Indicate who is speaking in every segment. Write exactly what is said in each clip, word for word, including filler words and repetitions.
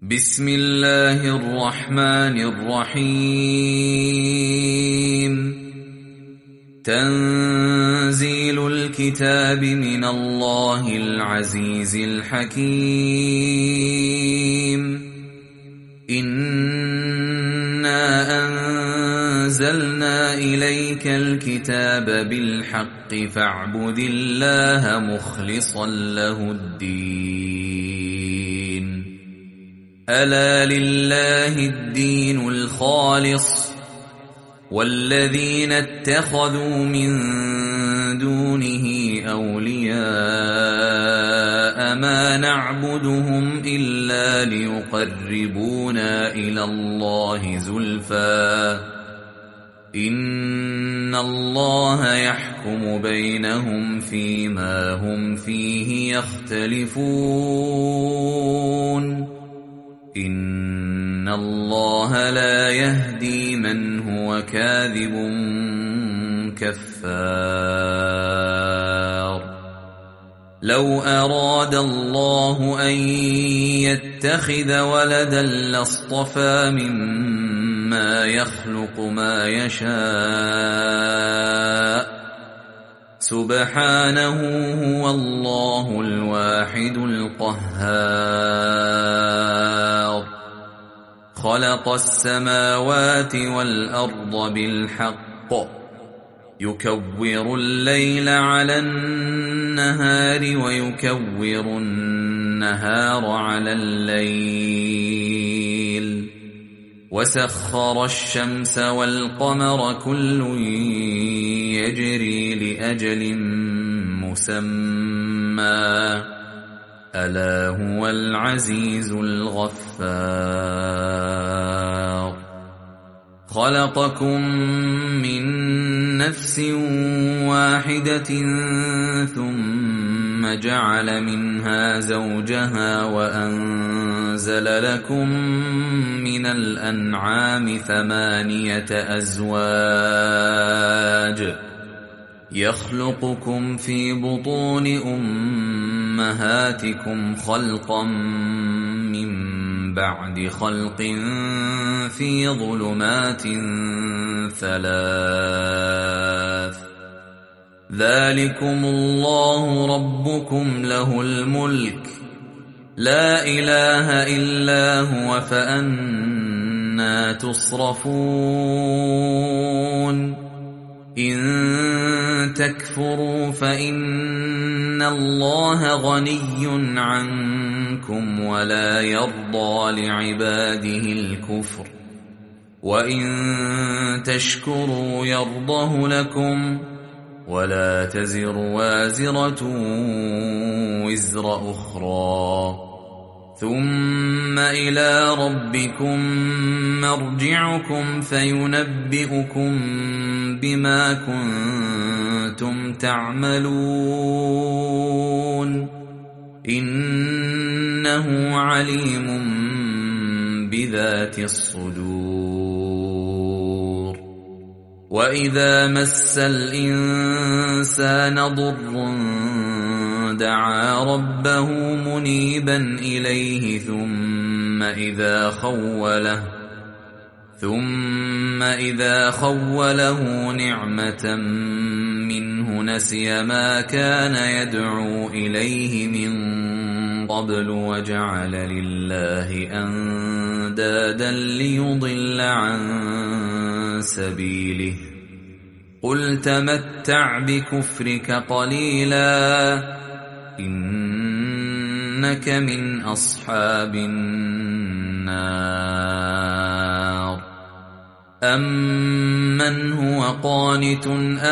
Speaker 1: بسم الله الرحمن الرحيم تنزيل الكتاب من الله العزيز الحكيم إنا أنزلنا إليك الكتاب بالحق فاعبد الله مخلصا له الدين ألا لله الدين الخالص والذين اتخذوا من دونه أولياء ما نعبدهم إلا ليقربونا إلى الله زلفى إن الله يحكم بينهم فيما هم فيه يختلفون إن الله لا يهدي من هو كاذب كفار لو أراد الله أن يتخذ ولدا لاصطفى مما يخلق ما يشاء سبحانه هو الله الواحد القهار خلق السماوات والأرض بالحق يكور الليل على النهار ويكور النهار على الليل وسخر الشمس والقمر كل يجري لأجل مسمى ألا هو العزيز الغفار خلقكم من نفس واحدة ثم جعل منها زوجها وأنزل لكم من الأنعام ثمانية أزواج يخلقكم في بطون أمهاتكم خلقا من بعد خلق في ظلمات ثلاث ذلكم الله ربكم له الملك لا إله إلا هو فأنى تصرفون إن تكفروا فإن الله غني عنكم ولا يرضى لعباده الكفر وإن تشكروا يرضه لكم ولا تزر وازرة وزر أخرى ثم إلى ربكم مرجعكم فينبئكم بما كنتم تعملون إنه عليم بذات الصدور وإذا مس الإنسان ضر دعا ربه منيبا إليه ثم إذا خوله ثم إذا خوله نعمة منه نسي ما كان يدعو إليه من قبل وجعل لله أندادا ليضل عن سبيله قل تمتع بكفرك قليلا إنك من أصحاب النار أمن هو قانت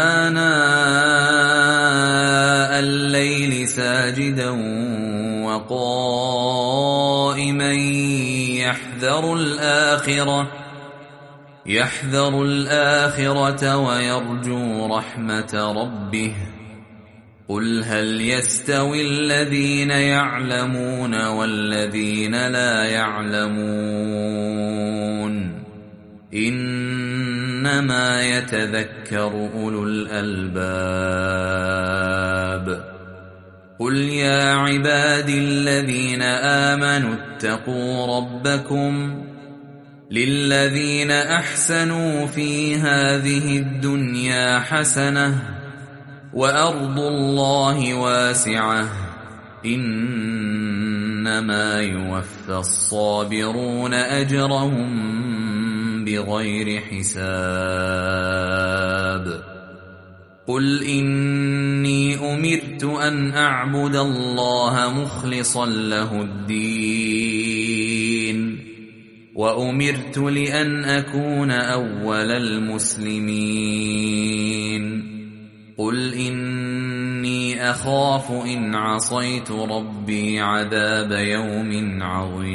Speaker 1: آناء الليل ساجدا وقائما يحذر الآخرة يحذر الآخرة ويرجو رحمة ربه قل هل يستوي الذين يعلمون والذين لا يعلمون إنما يتذكر أولو الألباب قل يا عبادي الذين آمنوا اتقوا ربكم للذين أحسنوا في هذه الدنيا حسنة وأرض الله واسعة إنما يوفى الصابرون أجرهم بغير حساب قل إني أمرت أن أعبد الله مخلصا له الدين وأمرت لأن أكون أول المسلمين قل إني أخاف إن عصيت ربي عذاب يوم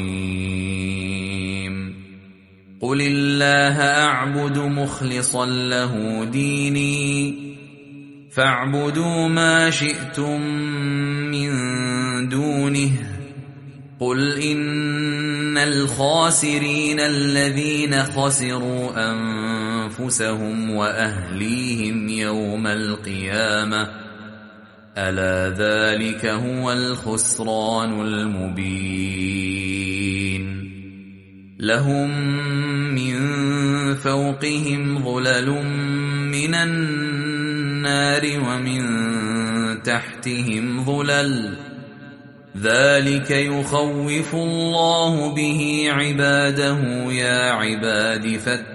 Speaker 1: عظيم قل الله أعبد مخلصا له ديني فاعبدوا ما شئتم من دونه قل إن الخاسرين الذين خسروا أنفسهم وأهليهم يوم القيامة ألا ذلك هو الخسران المبين لهم من فوقهم ظلل من النار ومن تحتهم ظلل ذلك يخوف الله به عباده يا عباد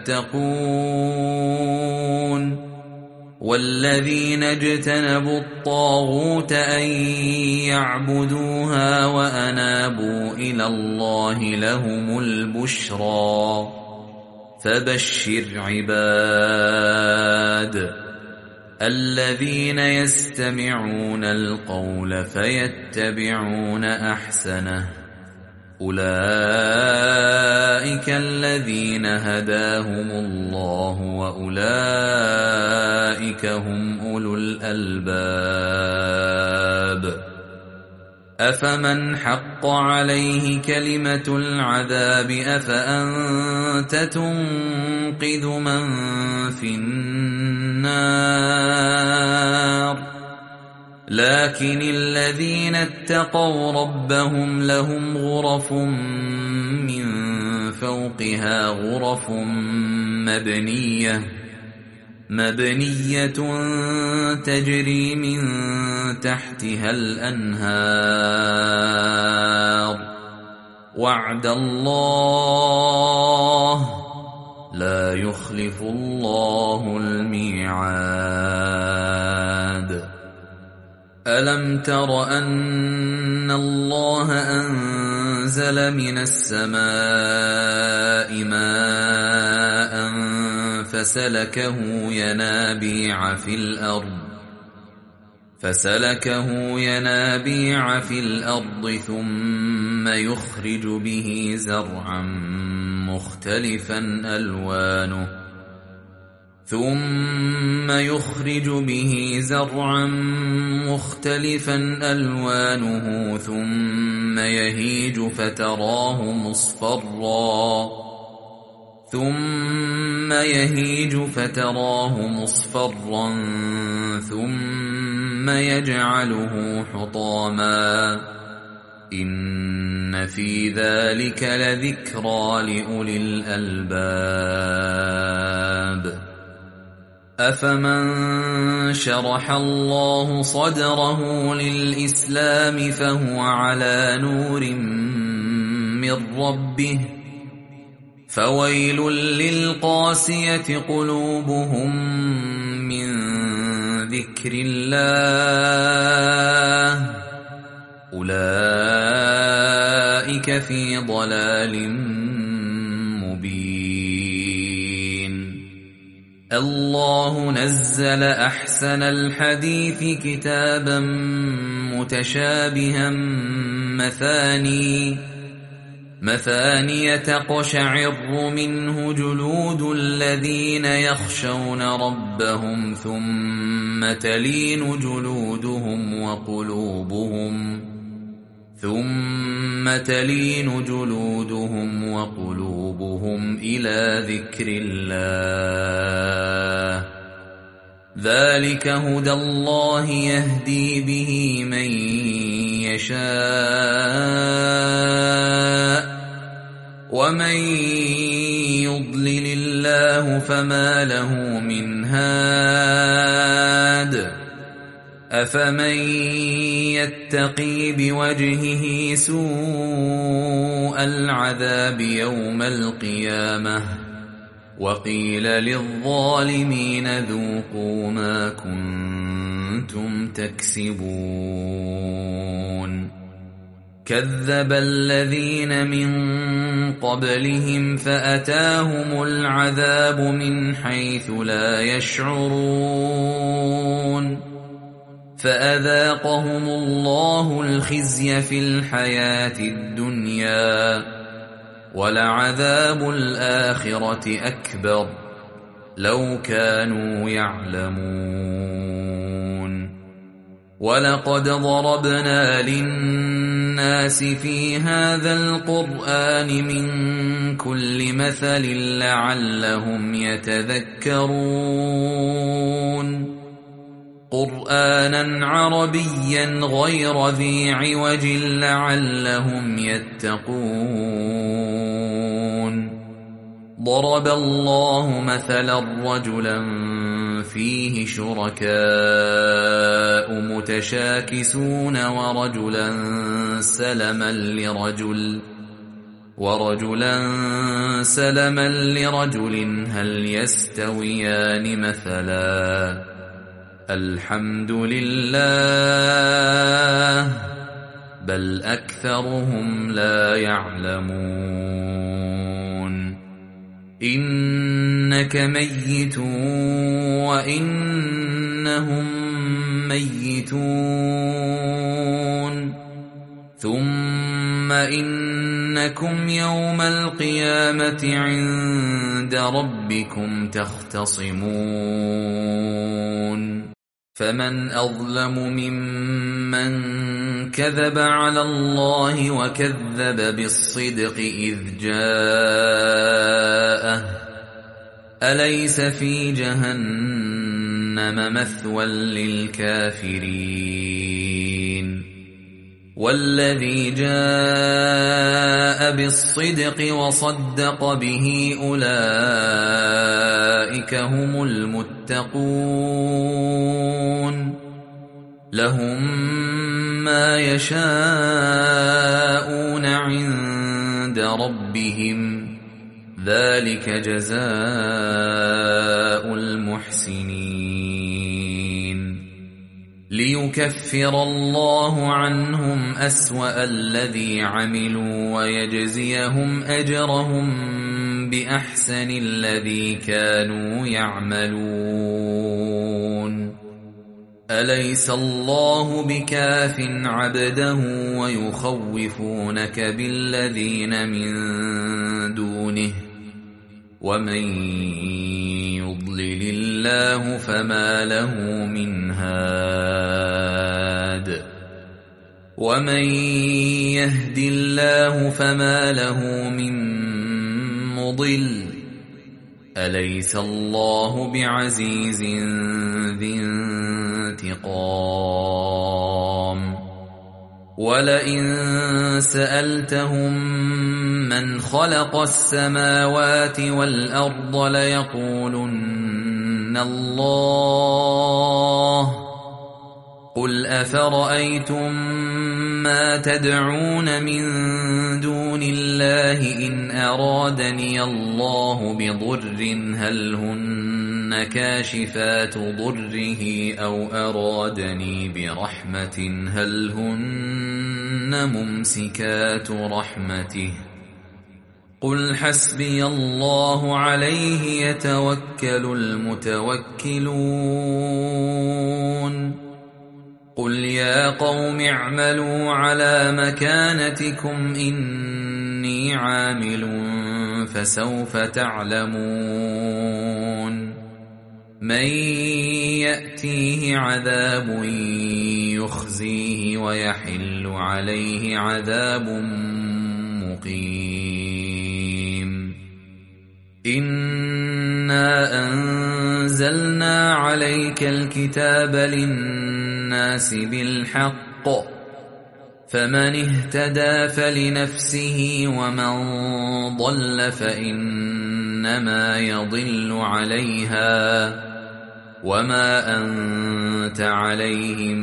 Speaker 1: فاتقون والذين اجتنبوا الطاغوت أن يعبدوها وأنابوا إلى الله لهم البشرى فبشر عباد الذين يستمعون القول فيتبعون أحسنه أولئك الذين هداهم الله وأولئك هم أولو الألباب أفمن حق عليه كلمة العذاب أفأنت تنقذ من في النار لكن الذين اتقوا ربهم لهم غرف من فوقها غرف مبنية مبنية تجري من تحتها الأنهار وعد الله لا يخلف الله الميعاد ألم تر أن الله أنزل من السماء ماء فسلكه ينابيع في الأرض فسلكه ينابيع في الأرض ثم يخرج به زرعا مختلفا ألوانه ثم يخرج به زرعا مختلفا ألوانه ثم يهيج فتراه مصفرا ثم يهيج فتراه مصفرا ثم يجعله حطاما إن في ذلك لذكرى لأولي الألباب أفمن شرح الله صدره للإسلام فهو على نور من ربه فويل للقاسية قلوبهم من ذكر الله أولئك في ضلال مبين الله نزل أحسن الحديث كتابا متشابها مثاني مثانية تقشعر منه جلود الذين يخشون ربهم ثم تلين جلودهم وقلوبهم ثم تلين جلودهم وقلوبهم إلى ذكر الله ذلك هدى الله يهدي به من يشاء ومن يضلل الله فما له من هاد أفمن يتقي بوجهه سوء العذاب يوم القيامة وقيل للظالمين ذوقوا ما كنتم تكسبون كذب الذين من قبلهم فأتاهم العذاب من حيث لا يشعرون فأذاقهم الله الخزي في الحياة الدنيا ولعذاب الآخرة أكبر لو كانوا يعلمون ولقد ضربنا للناس في هذا القرآن من كل مثل لعلهم يتذكرون قرآنا عربيا غير ذي عوج لعلهم يتقون ضرب الله مثلا رجلا فيه شركاء متشاكسون ورجلا سلما لرجل ورجلا سلما لرجل هل يستويان مثلا الحمد لله بل أكثرهم لا يعلمون إنك ميت وإنهم ميتون ثم إنكم يوم القيامة عند ربكم تختصمون فمن أظلم ممن كذب على الله وكذب بالصدق إذ جاءه أليس في جهنم مثوى للكافرين والذي جاء بالصدق وصدق به أولئك هم المتقون لهم ما يشاءون عند ربهم ذلك جزاء المحسنين ليكفر الله عنهم أسوأ الذي عملوا ويجزيهم أجرهم بأحسن الذي كانوا يعملون أليس الله بكاف عبده ويخوفونك بالذين من دونه ومن يضلل الله فما له من هاد ومن يهد الله فما له من مضل أليس الله بعزيز ذي انتقام ولئن سألتهم من خلق السماوات والأرض ليقولن الله قل أفرأيتم ما تدعون من دون الله إن أرادني الله بضر هل هن كاشفات ضره أو أرادني برحمة هل هن ممسكات رحمته قل حسبي الله عليه يتوكل المتوكلون قل يا قوم اعملوا على مكانتكم إني عامل فسوف تعلمون من يأتيه عذاب يخزيه ويحل عليه عذاب مقيم إنا أنزلنا عليك الكتاب للناس بالحق فمن اهتدى فلنفسه ومن ضل فإنما يضل عليها وما أنت عليهم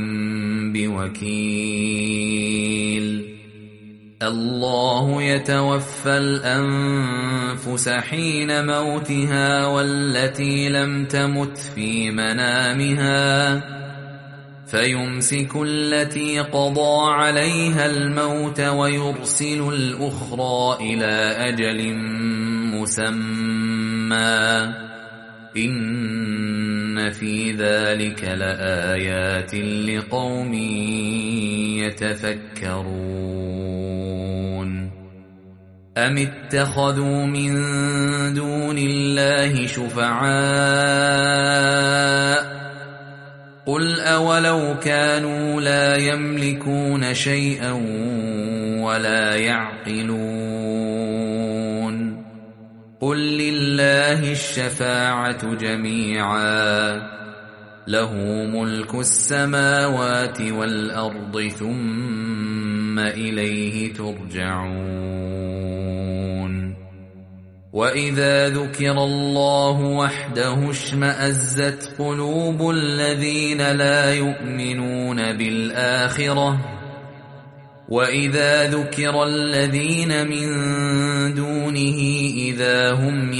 Speaker 1: بوكيل الله يتوفى الأنفس حين موتها والتي لم تمت في منامها فيمسك التي قضى عليها الموت ويرسل الأخرى إلى أجل مسمى إن في ذلك لآيات لقوم يتفكرون أم اتخذوا من دون الله شفعاء قل أولو كانوا لا يملكون شيئا ولا يعقلون قل لله الشفاعة جميعا له ملك السماوات والأرض ثم إليه ترجعون وإذا ذكر الله وحده اشمأزت قلوب الذين لا يؤمنون بالآخرة وإذا ذكر الذين من دونه إذا هم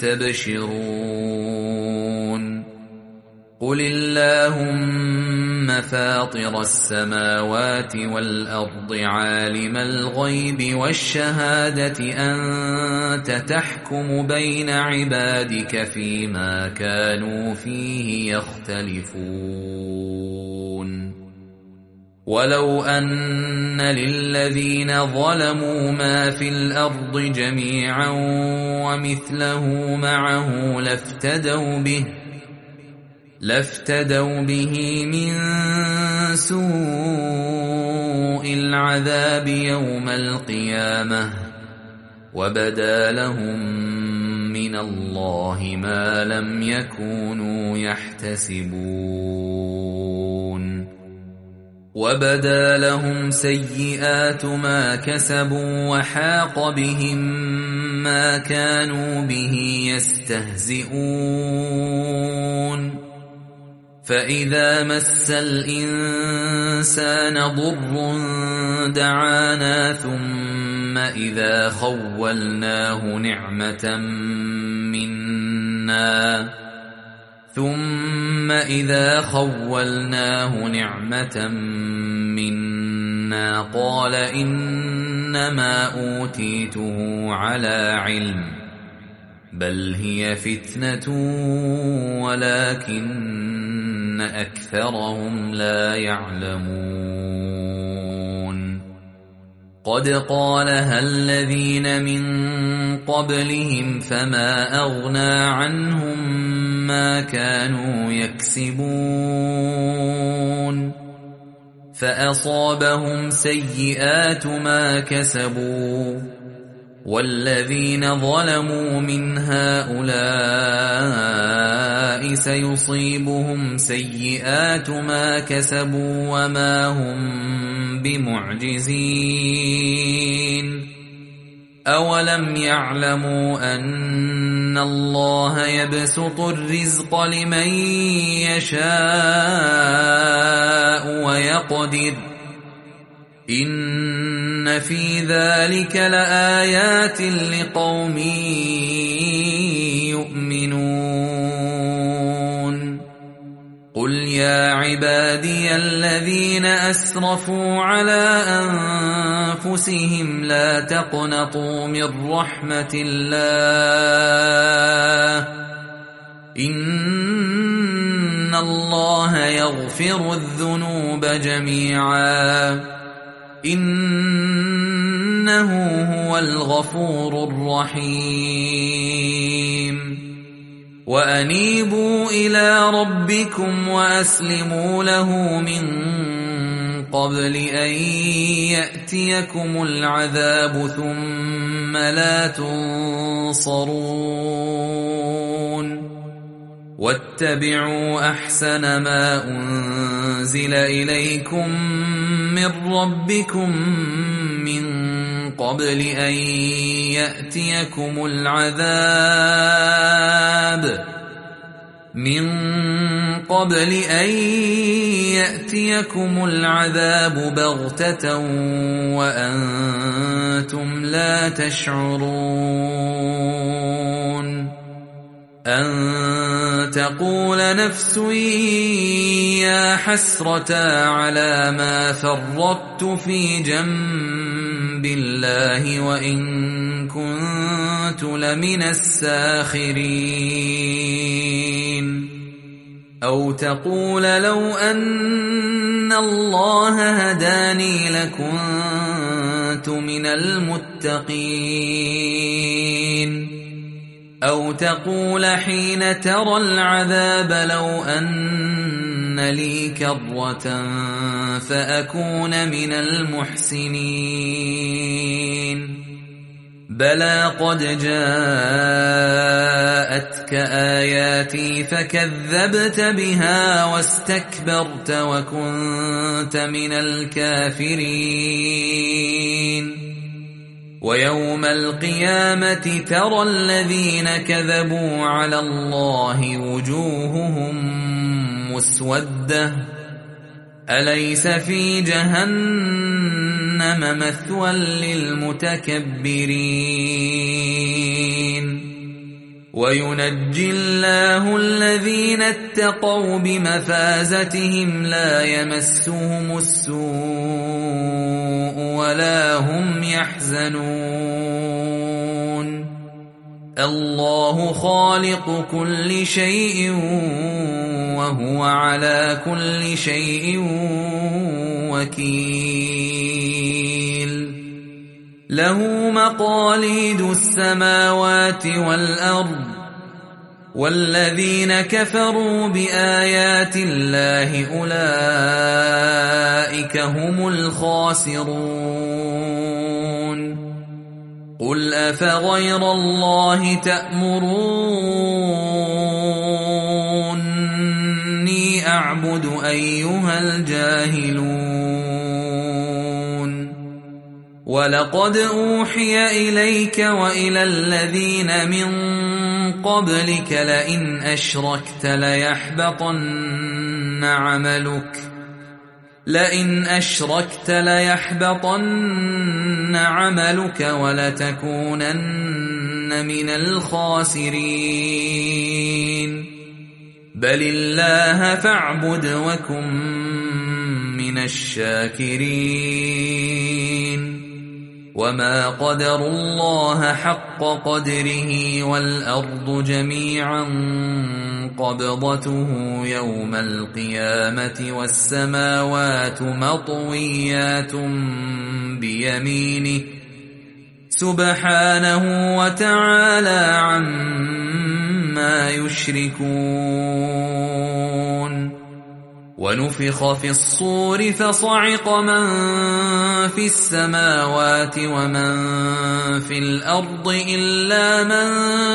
Speaker 1: يستبشرون قل اللهم فاطر السماوات والأرض عالم الغيب والشهادة أنت تحكم بين عبادك فيما كانوا فيه يختلفون ولو أن للذين ظلموا ما في الأرض جميعا ومثله معه لافتدوا به لافتدوا به من سوء العذاب يوم القيامة وبدا لهم من الله ما لم يكونوا يحتسبون وبدا لهم سيئات ما كسبوا وحاق بهم ما كانوا به يستهزئون فإذا مس الإنسان ضر دعانا ثم إذا خولناه نعمة منا ثم إذا خولناه نعمة منا قال إنما أوتيته على علم بل هي فتنة ولكن أكثرهم لا يعلمون قد قالها الذين من قبلهم فما أغنى عنهم ما كانوا يكسبون فأصابهم سيئات ما كسبوا والذين ظلموا من هؤلاء سيصيبهم سيئات ما كسبوا وما هم بمعجزين أولم يعلموا أن الله يبسط الرزق لمن يشاء ويقدر إن في ذلك لآيات لقوم يؤمنون قل يا عبادي الذين أسرفوا على أنفسهم لا تقنطوا من رحمة الله إن الله يغفر الذنوب جميعا إنه هو الغفور الرحيم وأنيبوا إلى ربكم وأسلموا له من قبل أن يأتيكم العذاب ثم لا تنصرون واتبعوا أحسن ما أنزل إليكم من ربكم من قبل أن يأتيكم العذاب من قبل أن يأتيكم العذاب بغتة وأنتم لا تشعرون أن تقول نفس يا حسرة على ما فرطت في جنب الله وإن كنت لمن الساخرين أو تقول لو أن الله هداني لكنت من المتقين أو تقول حين ترى العذاب لو أن لي كرة فأكون من المحسنين بلى قد جاءتك آياتي فكذبت بها واستكبرت وكنت من الكافرين ويوم القيامة ترى الذين كذبوا على الله وجوههم مسودة أليس في جهنم مثوى للمتكبرين وينجي الله الذين اتقوا بمفازتهم لا يمسهم السوء ولا هم يحزنون الله خالق كل شيء وهو على كل شيء وكيل له مقاليد السماوات والأرض والذين كفروا بآيات الله أولئك هم الخاسرون قل أفغير الله تأمروني أعبد أيها الجاهلون ولقد أوحي إليك وإلى الذين من قبلك لئن أشركت ليحبطن عملك لئن أشركت ليحبطن عملك ولتكونن من الخاسرين بل الله فاعبد وكن من الشاكرين وما قدروا الله حق قدره والأرض جميعا قبضته يوم القيامة والسماوات مطويات بيمينه سبحانه وتعالى عما يشركون ونفخ في الصور فصعق من في السماوات ومن في الأرض إلا من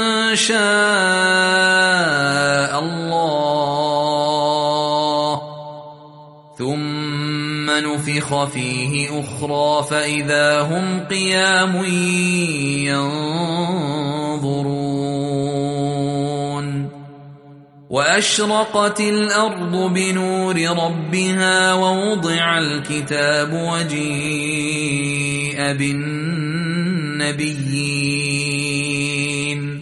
Speaker 1: شاء الله ثم نفخ فيه أخرى فإذا هم قيام ينظرون وأشرقت الأرض بنور ربها ووضع الكتاب وجيء بالنبيين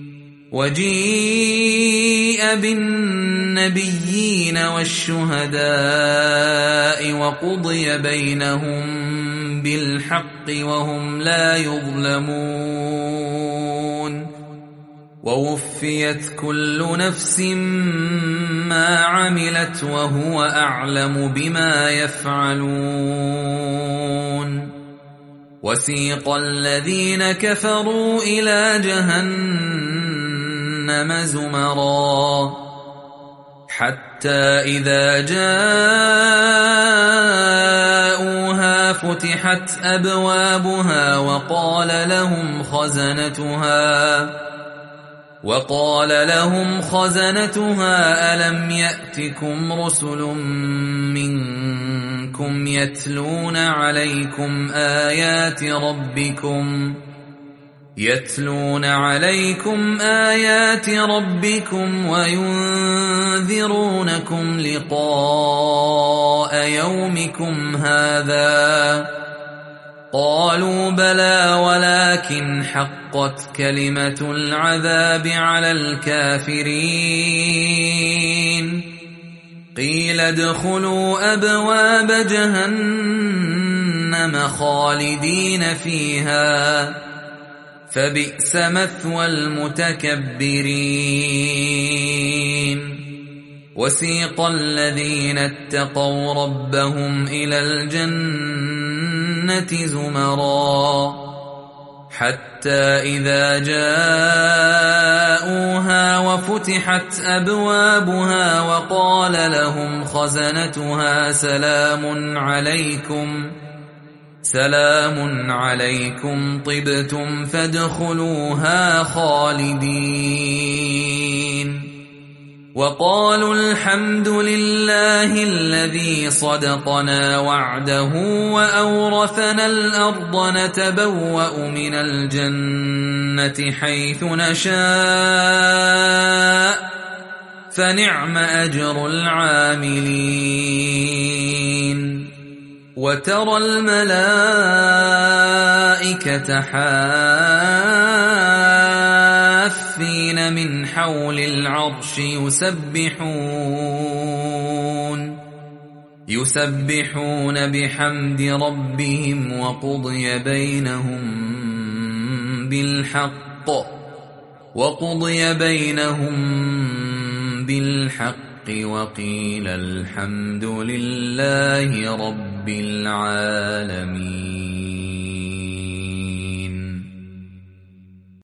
Speaker 1: وجيء بالنبيين والشهداء وقضي بينهم بالحق وهم لا يظلمون ووفيت كل نفس ما عملت وهو أعلم بما يفعلون وسيق الذين كفروا إلى جهنم زمرا حتى إذا جاءوها فتحت أبوابها وقال لهم خزنتها وقال لهم خزنتها ألم يأتكم رسل منكم يتلون عليكم آيات ربكم يتلون عليكم آيات ربكم وينذرونكم لقاء يومكم هذا قالوا بلى ولكن حقت كلمة العذاب على الكافرين قيل ادخلوا أبواب جهنم خالدين فيها فبئس مثوى المتكبرين وسيق الذين اتقوا ربهم إلى الجنة زمرا حتى إذا جاءوها وفتحت أبوابها وقال لهم خزنتها سلام عليكم سلام عليكم طبتم فادخلوها خالدين وقالوا الحمد لله الذي صدقنا وعده وأورثنا الأرض نتبوأ من الجنة حيث نشاء فنعم أجر العاملين وترى الملائكة حافين من حول العرش يسبحون يسبحون بحمد ربهم وقضي بينهم بالحق وقضي بينهم بالحق وقيل الحمد لله رب العالمين.